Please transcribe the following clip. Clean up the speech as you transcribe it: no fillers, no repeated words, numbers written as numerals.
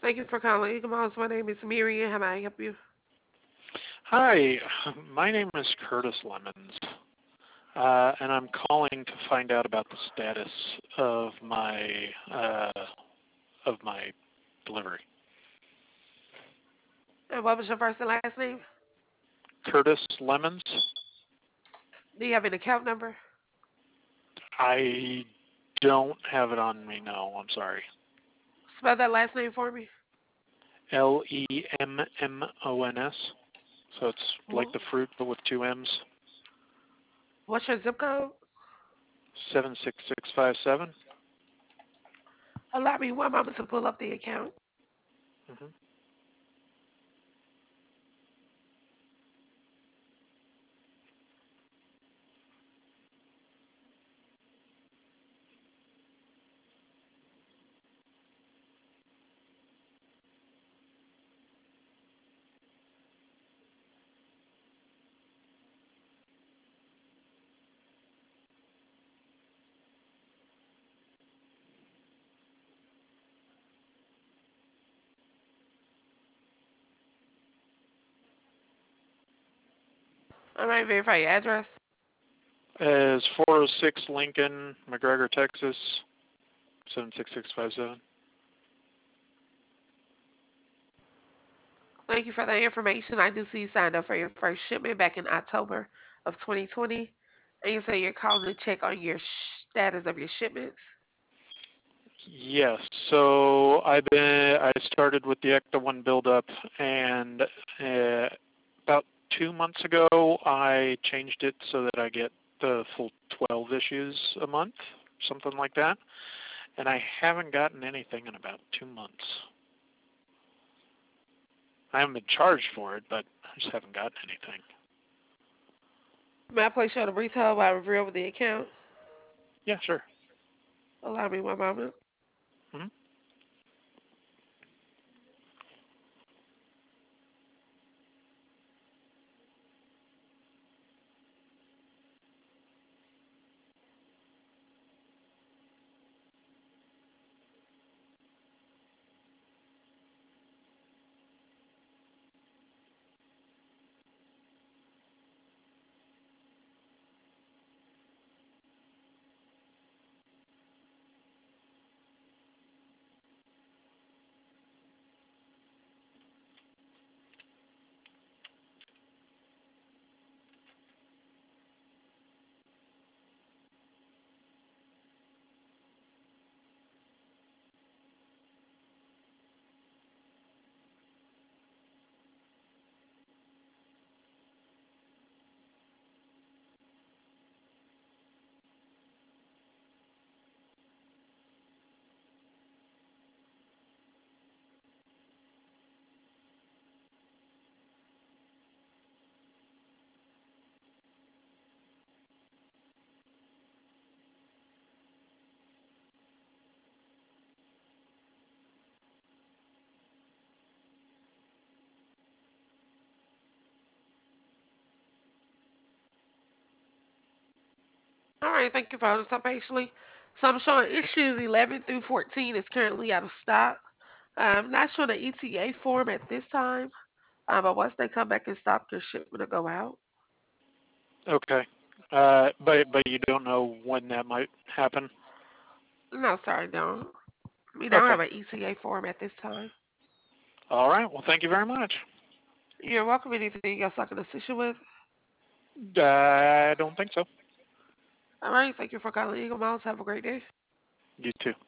Thank you for calling Eagle Mouse. My name is Miriam. How may I help you? Hi, my name is Curtis Lemons, and I'm calling to find out about the status uh, of my delivery. And what was your first and last name? Curtis Lemons. Do you have an account number? I don't have it on me. No, I'm sorry. Spell that last name for me. Lemmons. So it's like Wh- the fruit, but with two M's. What's your zip code? 76657. Allow me one moment to pull up the account. Mm-hmm. All right, verify your address. As 406 Lincoln, McGregor, Texas, 76657. Thank you for that information. I do see you signed up for your first shipment back in October of 2020. And you say you're calling to check on your status of your shipments. Yes. So I started with the Ecto One buildup, and about 2 months ago I changed it so that I get the full 12 issues a month, something like that. And I haven't gotten anything in about 2 months. I haven't been charged for it, but I just haven't gotten anything. May I place you on a brief hold while I review over the account? Yeah, sure. Allow me one moment. Hmm. All right, thank you for holding so patiently. So I'm showing issues 11 through 14 is currently out of stock. I'm not showing the ETA form at this time, but once they come back in stock, your shipment will go out. Okay. But you don't know when that might happen. No, sorry, don't. We don't Okay. have an ETA form at this time. All right. Well, thank you very much. You're welcome. Anything else I can assist you with? I don't think so. All right, thank you for calling Eagle Mouse. Have a great day. You too.